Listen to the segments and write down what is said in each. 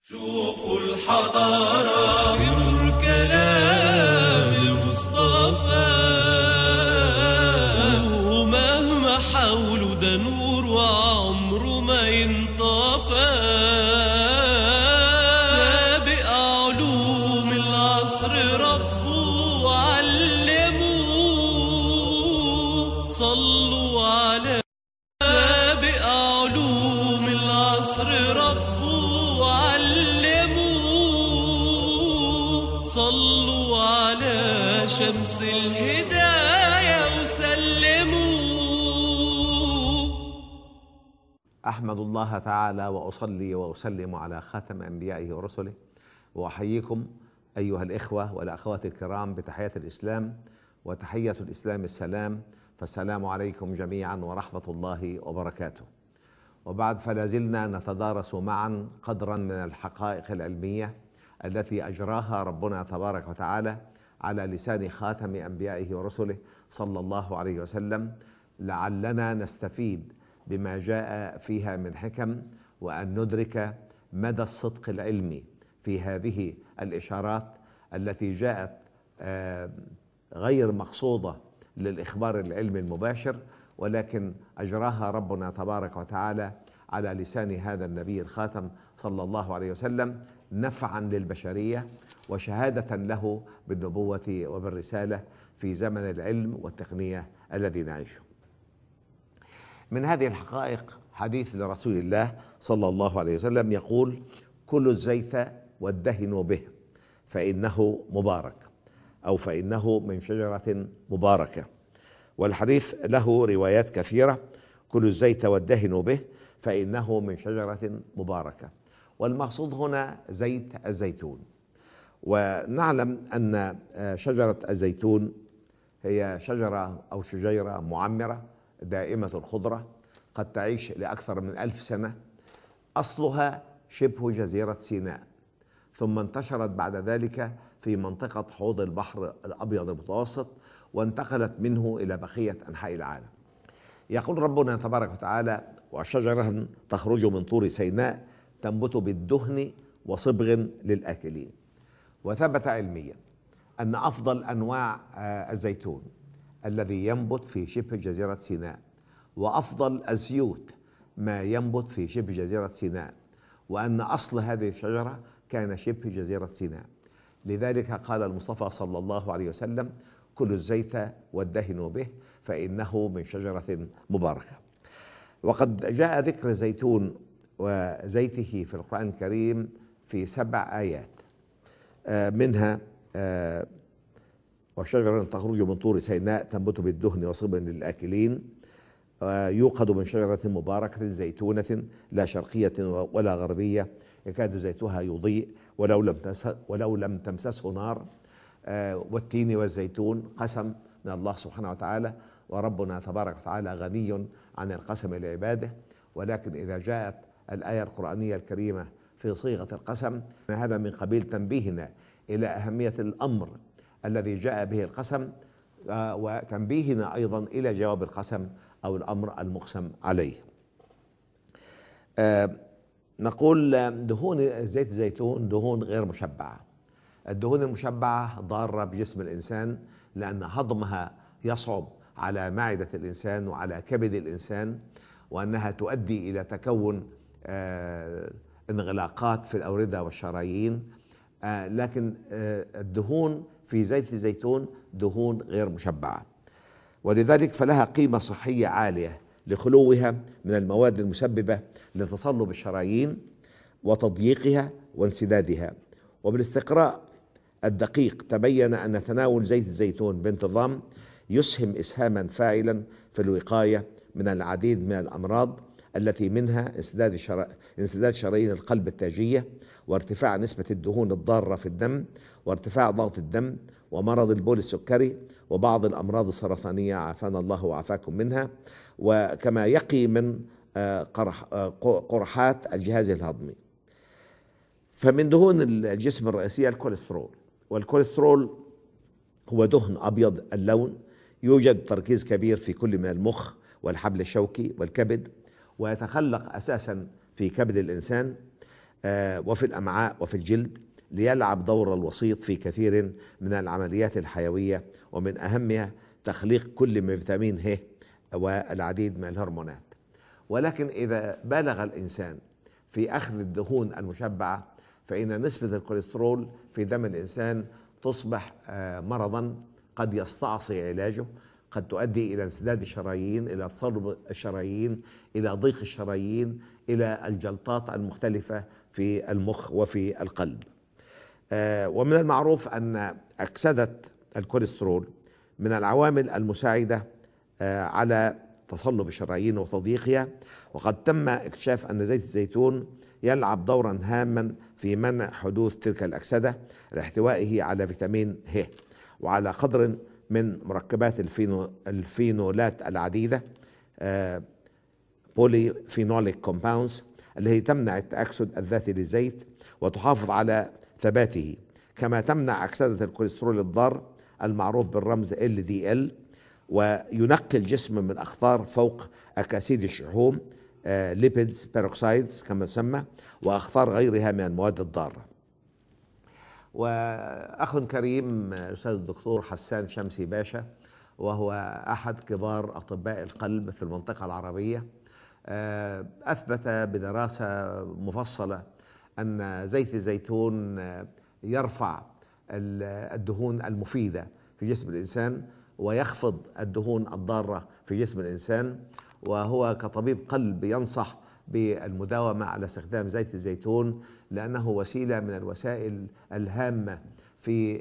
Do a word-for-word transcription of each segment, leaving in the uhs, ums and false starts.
شوفوا الحضارة في نور كلام المصطفى، ومهما حاولوا ده نور وعمره ما ينطفى. سابق علوم العصر ربه وعلموه، صلوا على سابق علوم العصر ربه وعلموه، صلوا على شمس الهداية وسلموا. أحمد الله تعالى وأصلي وأسلم على خاتم أنبيائه ورسله، وأحييكم أيها الإخوة والأخوات الكرام بتحية الإسلام، وتحية الإسلام السلام، فالسلام عليكم جميعا ورحمة الله وبركاته. وبعد فلا زلنا نتدارس معا قدرا من الحقائق العلمية التي أجراها ربنا تبارك وتعالى على لسان خاتم أنبيائه ورسله صلى الله عليه وسلم، لعلنا نستفيد بما جاء فيها من حكم، وأن ندرك مدى الصدق العلمي في هذه الإشارات التي جاءت غير مقصودة للإخبار العلمي المباشر، ولكن أجراها ربنا تبارك وتعالى على لسان هذا النبي الخاتم صلى الله عليه وسلم نفعا للبشرية وشهادة له بالنبوة وبالرسالة في زمن العلم والتقنية الذي نعيشه. من هذه الحقائق حديث لرسول الله صلى الله عليه وسلم يقول: كلوا الزيت وادهنوا به فإنه مبارك، أو فإنه من شجرة مباركة. والحديث له روايات كثيرة: كلوا الزيت وادهنوا به فإنه من شجرة مباركة. والمقصود هنا زيت الزيتون. ونعلم أن شجرة الزيتون هي شجرة أو شجيرة معمرة دائمة الخضرة، قد تعيش لأكثر من ألف سنة. أصلها شبه جزيرة سيناء، ثم انتشرت بعد ذلك في منطقة حوض البحر الأبيض المتوسط، وانتقلت منه إلى بقية أنحاء العالم. يقول ربنا تبارك وتعالى: وشجرة تخرج من طور سيناء تنبت بالدهن وصبغ للآكلين. وثبت علميا أن أفضل أنواع الزيتون الذي ينبت في شبه جزيرة سيناء، وأفضل الزيوت ما ينبت في شبه جزيرة سيناء، وأن أصل هذه الشجرة كان شبه جزيرة سيناء. لذلك قال المصطفى صلى الله عليه وسلم: كلوا الزيت وادهنوا به فإنه من شجرة مباركة. وقد جاء ذكر الزيتون وزيته في القرآن الكريم في سبع آيات، منها وشجرة تخرج من طور سيناء تنبت بالدهن وصبغ للآكلين، يوقد من شجرة مباركة زيتونة لا شرقية ولا غربية يكاد زيتها يضيء ولو لم ولو لم تمسسه نار، والتين والزيتون قسم من الله سبحانه وتعالى، وربنا تبارك وتعالى غني عن القسم لعباده. ولكن إذا جاءت الآية القرآنية الكريمة في صيغة القسم، هذا من قبيل تنبيهنا إلى أهمية الأمر الذي جاء به القسم، وتنبيهنا أيضا إلى جواب القسم أو الأمر المقسم عليه. نقول دهون زيت الزيتون دهون غير مشبعة. الدهون المشبعة ضارة بجسم الإنسان، لأن هضمها يصعب على معدة الإنسان وعلى كبد الإنسان، وأنها تؤدي إلى تكون انغلاقات في الأوردة والشرايين. لكن الدهون في زيت الزيتون دهون غير مشبعة، ولذلك فلها قيمة صحية عالية لخلوها من المواد المسببة لتصلب الشرايين وتضييقها وانسدادها. وبالاستقراء الدقيق تبين أن تناول زيت الزيتون بانتظام يسهم إسهاما فاعلا في الوقاية من العديد من الأمراض، التي منها انسداد شرا... انسداد شرايين القلب التاجية، وارتفاع نسبة الدهون الضارة في الدم، وارتفاع ضغط الدم، ومرض البول السكري، وبعض الأمراض السرطانية عافانا الله وعافاكم منها، وكما يقي من قرح... قرحات الجهاز الهضمي. فمن دهون الجسم الرئيسية الكوليسترول، والكوليسترول هو دهن أبيض اللون، يوجد تركيز كبير في كل من المخ والحبل الشوكي والكبد، ويتخلق أساسا في كبد الإنسان. وفي الأمعاء وفي الجلد، ليلعب دور الوسيط في كثير من العمليات الحيوية، ومن أهمها تخليق كل من فيتامين ه والعديد من الهرمونات. ولكن إذا بالغ الإنسان في أخذ الدهون المشبعة فإن نسبة الكوليسترول في دم الإنسان تصبح مرضا قد يستعصي علاجه، قد تؤدي إلى انسداد الشرايين، إلى تصلب الشرايين، إلى ضيق الشرايين، إلى الجلطات المختلفة في المخ وفي القلب. ومن المعروف أن أكسدة الكوليسترول من العوامل المساعدة على تصلب الشرايين وتضييقها، وقد تم اكتشاف أن زيت الزيتون يلعب دورا هاما في منع حدوث تلك الأكسدة لاحتوائه على فيتامين ه وعلى قدر من مركبات الفينو الفينولات العديدة بولي فينوليك كومباوندز التي تمنع التأكسد الذاتي للزيت وتحافظ على ثباته، كما تمنع أكسدة الكوليسترول الضار المعروف بالرمز إل دي إل، وينقي الجسم من أخطار فوق أكاسيد الشحوم ليبيدز بيروكسايدز كما تسمى، وأخطار غيرها من المواد الضارة. وأخ كريم الأستاذ الدكتور حسان شمسي باشا، وهو أحد كبار أطباء القلب في المنطقة العربية، أثبت بدراسة مفصلة أن زيت الزيتون يرفع الدهون المفيدة في جسم الإنسان ويخفض الدهون الضارة في جسم الإنسان، وهو كطبيب قلب ينصح بالمداومة على استخدام زيت الزيتون لأنه وسيلة من الوسائل الهامة في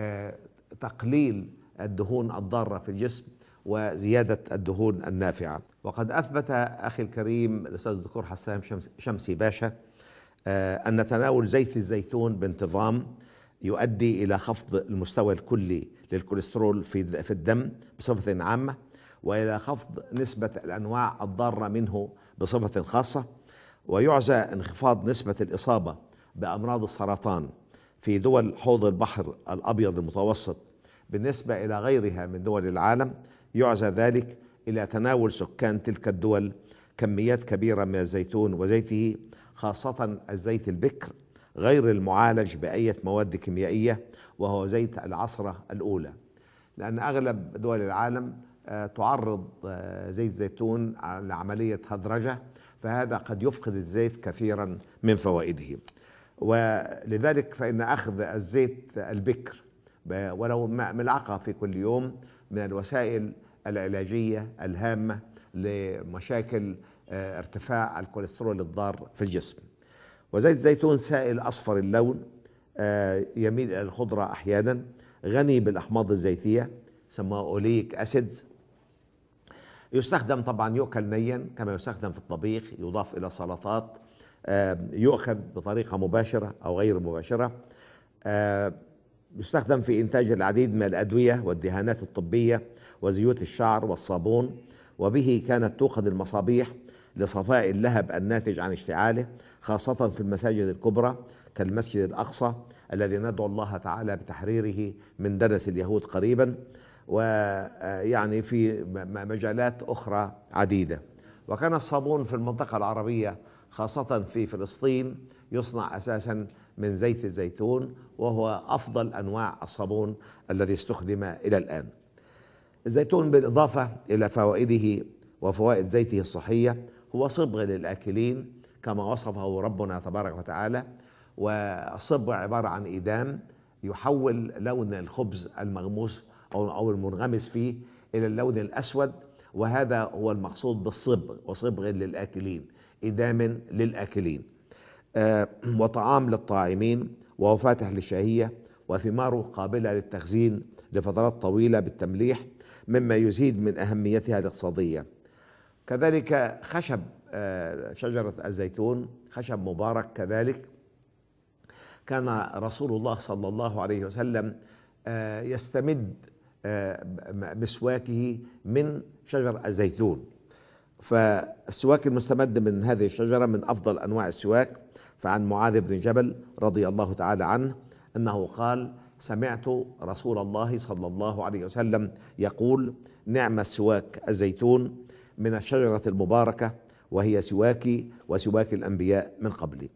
تقليل الدهون الضارة في الجسم وزيادة الدهون النافعة. وقد أثبت أخي الكريم الأستاذ الدكتور حسان شمسي باشا أن تناول زيت الزيتون بانتظام يؤدي إلى خفض المستوى الكلي للكوليسترول في في الدم بصفة عامة، وإلى خفض نسبة الأنواع الضارة منه بصفة خاصة، ويعزى انخفاض نسبة الإصابة بأمراض السرطان في دول حوض البحر الأبيض المتوسط بالنسبة إلى غيرها من دول العالم. يعزى ذلك إلى تناول سكان تلك الدول كميات كبيرة من الزيتون وزيته، خاصة الزيت البكر غير المعالج بأية مواد كيميائية، وهو زيت العصرة الأولى، لأن أغلب دول العالم تعرض زيت الزيتون لعملية هدرجة، فهذا قد يفقد الزيت كثيرا من فوائده. ولذلك فإن أخذ الزيت البكر ولو ملعقة في كل يوم من الوسائل العلاجية الهامة لمشاكل ارتفاع الكوليسترول الضار في الجسم. وزيت الزيتون سائل أصفر اللون، يميل إلى الخضرة أحيانا، غني بالأحماض الزيتية سموه أوليك أسيدز، يستخدم طبعا يؤكل نيا كما يستخدم في الطبيخ، يضاف إلى سلطات، يؤخذ بطريقة مباشرة أو غير مباشرة، يستخدم في إنتاج العديد من الأدوية والدهانات الطبية وزيوت الشعر والصابون، وبه كانت توقد المصابيح لصفاء اللهب الناتج عن اشتعاله، خاصة في المساجد الكبرى كالمسجد الأقصى الذي ندعو الله تعالى بتحريره من دنس اليهود قريبا، ويعني في مجالات أخرى عديدة. وكان الصابون في المنطقة العربية خاصة في فلسطين يصنع أساسا من زيت الزيتون، وهو أفضل أنواع الصابون الذي استخدم إلى الآن. الزيتون بالإضافة إلى فوائده وفوائد زيته الصحية هو صبغ للآكلين كما وصفه ربنا تبارك وتعالى، والصبغ عبارة عن إيدام يحول لون الخبز المغموس أو المنغمس فيه إلى اللون الأسود، وهذا هو المقصود بالصبغ، وصبغ للآكلين، إدام للآكلين، آه وطعام للطاعمين، وهو فاتح للشهية، وثماره قابلة للتخزين لفترات طويلة بالتمليح، مما يزيد من أهميتها الاقتصادية. كذلك خشب آه شجرة الزيتون خشب مبارك، كذلك كان رسول الله صلى الله عليه وسلم آه يستمد آه مسواكه من شجر الزيتون، فالسواك المستمد من هذه الشجرة من أفضل أنواع السواك. فعن معاذ بن جبل رضي الله تعالى عنه أنه قال: سمعت رسول الله صلى الله عليه وسلم يقول: نعم السواك الزيتون من الشجرة المباركة، وهي سواكي وسواك الأنبياء من قبلي.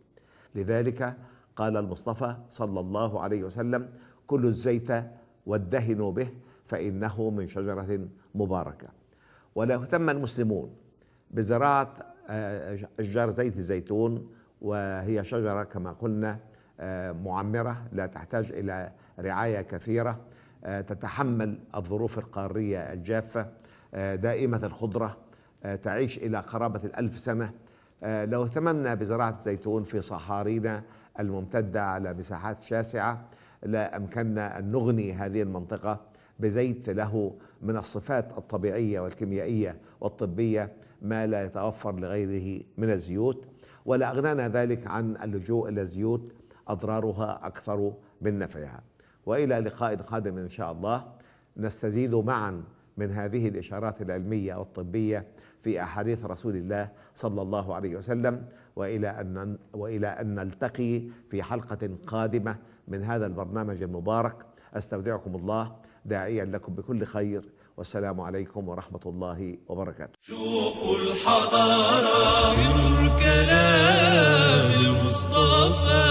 لذلك قال المصطفى صلى الله عليه وسلم: كل الزيت وادهنوا به فإنه من شجرة مباركة. ولا يهتم المسلمون بزراعة أشجار زيت الزيتون، وهي شجرة كما قلنا معمرة لا تحتاج إلى رعاية كثيرة، تتحمل الظروف القارية الجافة، دائمة الخضرة، تعيش إلى قرابة الألف سنة. لو اهتممنا بزراعة الزيتون في صحارينا الممتدة على مساحات شاسعة لا أمكننا أن نغني هذه المنطقة بزيت له من الصفات الطبيعية والكيميائية والطبية ما لا يتوفر لغيره من الزيوت، ولا أغنانا ذلك عن اللجوء إلى الزيوت أضرارها أكثر من نفعها. وإلى لقاء قادم إن شاء الله نستزيد معا من هذه الإشارات العلمية والطبية في أحاديث رسول الله صلى الله عليه وسلم، وإلى أن وإلى أن نلتقي في حلقة قادمة من هذا البرنامج المبارك. أستودعكم الله داعيا لكم بكل خير، والسلام عليكم ورحمة الله وبركاته. شوفوا الحضارة في نور كلام المصطفى،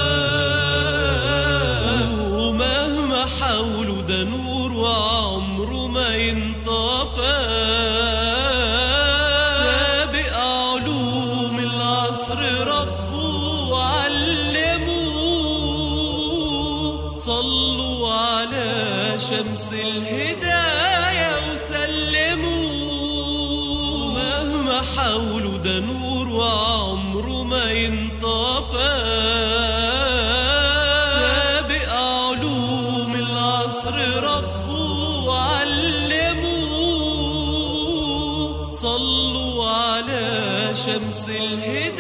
ومهما حاولوا ده نور وعمره ما ينطفى. سابق علوم العصر ربه وعلموه، صلوا على شمس الهداية وسلموا. مهما حاولوا ده نور وعمره ما ينطفى. سابق علوم العصر ربه وعلموه، صلوا على شمس الهداية